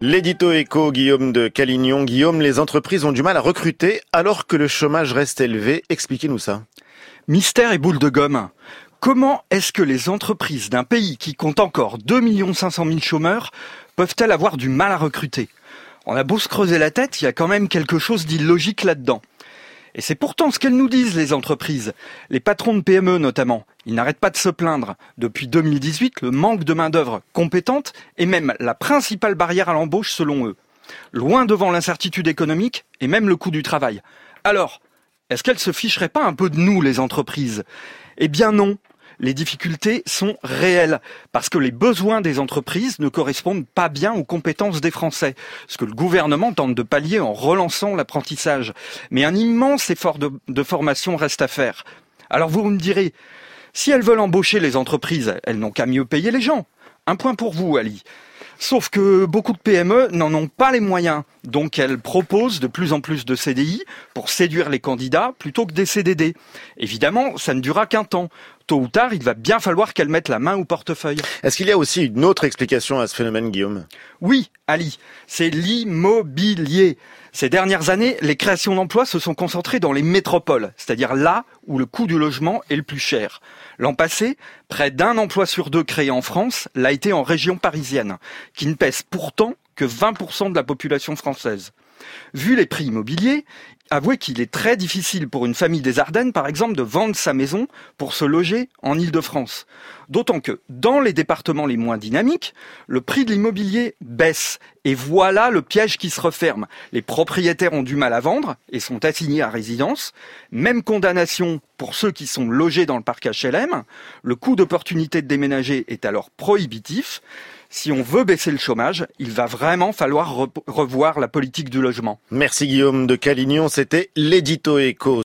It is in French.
L'édito éco, Guillaume de Calignon. Guillaume, les entreprises ont du mal à recruter alors que le chômage reste élevé. Expliquez-nous ça. Mystère et boule de gomme. Comment est-ce que les entreprises d'un pays qui compte encore 2 500 000 chômeurs peuvent-elles avoir du mal à recruter ? On a beau se creuser la tête, il y a quand même quelque chose d'illogique là-dedans. Et c'est pourtant ce qu'elles nous disent, les entreprises. Les patrons de PME notamment, ils n'arrêtent pas de se plaindre. Depuis 2018, le manque de main-d'œuvre compétente est même la principale barrière à l'embauche selon eux. Loin devant l'incertitude économique et même le coût du travail. Alors, est-ce qu'elles se ficheraient pas un peu de nous, les entreprises ? Eh bien non. Les difficultés sont réelles, parce que les besoins des entreprises ne correspondent pas bien aux compétences des Français, ce que le gouvernement tente de pallier en relançant l'apprentissage. Mais un immense effort de formation reste à faire. Alors vous me direz, si elles veulent embaucher les entreprises, elles n'ont qu'à mieux payer les gens. Un point pour vous, Ali. Sauf que beaucoup de PME n'en ont pas les moyens, donc elles proposent de plus en plus de CDI pour séduire les candidats plutôt que des CDD. Évidemment, ça ne durera qu'un temps. Tôt ou tard, il va bien falloir qu'elles mettent la main au portefeuille. Est-ce qu'il y a aussi une autre explication à ce phénomène, Guillaume ? Oui, Ali, c'est l'immobilier. Ces dernières années, les créations d'emplois se sont concentrées dans les métropoles, c'est-à-dire là où le coût du logement est le plus cher. L'an passé, près d'un emploi sur deux créé en France l'a été en région parisienne, qui ne pèse pourtant que 20% de la population française. Vu les prix immobiliers, avouez qu'il est très difficile pour une famille des Ardennes, par exemple, de vendre sa maison pour se loger en Île-de-France. D'autant que, dans les départements les moins dynamiques, le prix de l'immobilier baisse. Et voilà le piège qui se referme. Les propriétaires ont du mal à vendre et sont assignés à résidence. Même condamnation pour ceux qui sont logés dans le parc HLM. Le coût d'opportunité de déménager est alors prohibitif. Si on veut baisser le chômage, il va vraiment falloir revoir la politique du logement. Merci Guillaume de Calignon, c'était l'édito éco.